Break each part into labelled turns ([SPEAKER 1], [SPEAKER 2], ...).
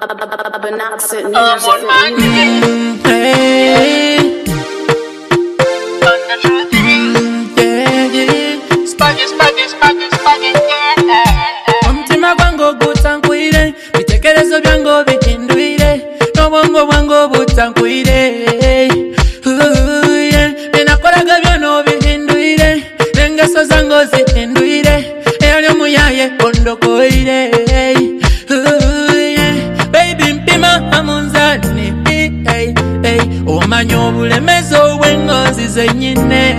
[SPEAKER 1] Hey, omutima gwange ogutankwire, bitekerezo byange obihindwire, n'obwongo bwange obutankwire. Byenakolaga byona obihindwire, n'engeso zange ozihindwire, eyali omuyaye ondokoire. Baby mpima amunzani, omanya obulemezi obw'engonzi zennyine.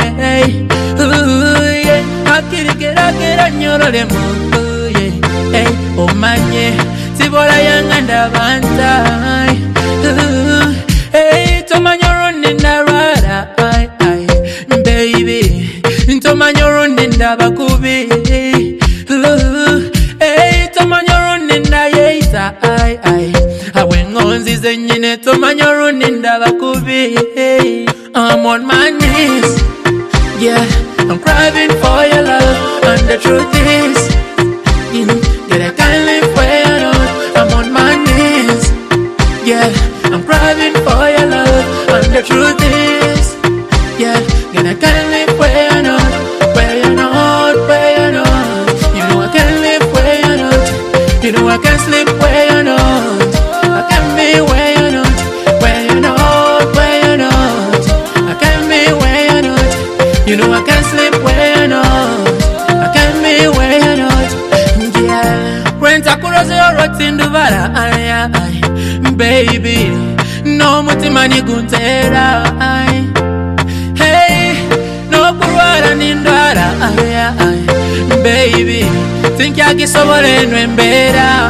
[SPEAKER 1] Akirigeragera nyorolemu, omanye sibola yanga ndabanta. Tomanya olundi ndarwala, baby, tomanya olundi ndabakubi. Tomanya olundi ndayeita, abw'engonzi zennyine tomanya olundi ndabakubi. I'm on my knees, yeah, I'm crying for your love, and the truth is, that I can't live where you're not. I'm on my knees, yeah, I'm crying for your love, and the truth is, yeah, that I can't live where you're not, where you're not, where you're not. You know I can't live where you're not. You know I can't sleep where you're not. I can't be where you're not, where you're not, where you're not. I can't be where you're not. You know I can't sleep where you're not. I can't be where you're not. Yeah. Renta kuroze orotindubara, baby. No mutima niguntera. Hey, no kurwara nindwara, baby. Think yagisobole nwembera.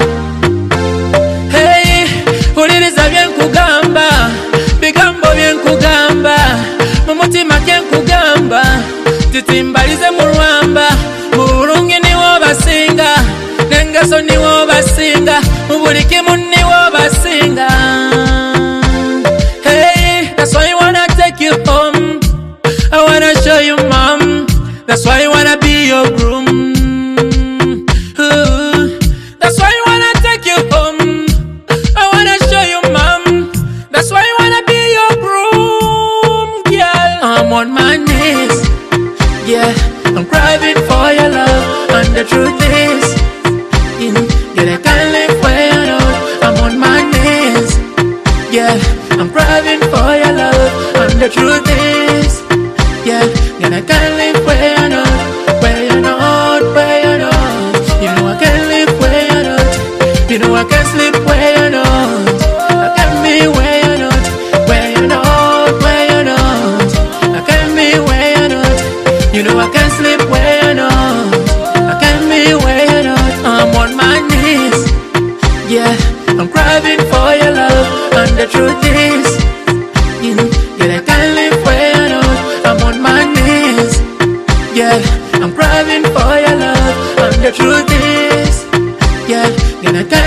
[SPEAKER 1] Hey, uliriza byenkugamba, bigambo byenkugamba, mumutima kyenkugamba, titimbalize mu lwamba, mu bulungi niwo basinga, n'engeso niwo basinga, mu buli kimu niwo basinga. Hey, that's why I wanna take you home, I wanna show you mom, that's why I wanna be your groom. That's why I wanna take you home, I wanna show you mom, that's why I wanna be your groom, girl. I'm on my knees, yeah, I'm crying for your love, and the truth is, that I can't live where you're not. I'm on my knees, yeah, I'm crying for your love, and the truth is, yeah, that I can't live where you're not, where you're not, where you're not. You know I can't live where you're not. You know I can't sleep where you're not. I can't be where you're not, where you're not, where you're not. I can't be where you're not. You know I can't sleep where you're not. I can't be where you're not. I'm on my knees, yeah, I'm crying for your love, and the truth is, that I can't live where you're not. I'm on my knees, yeah, I'm crying for your love, and the truth is, yeah, that I can't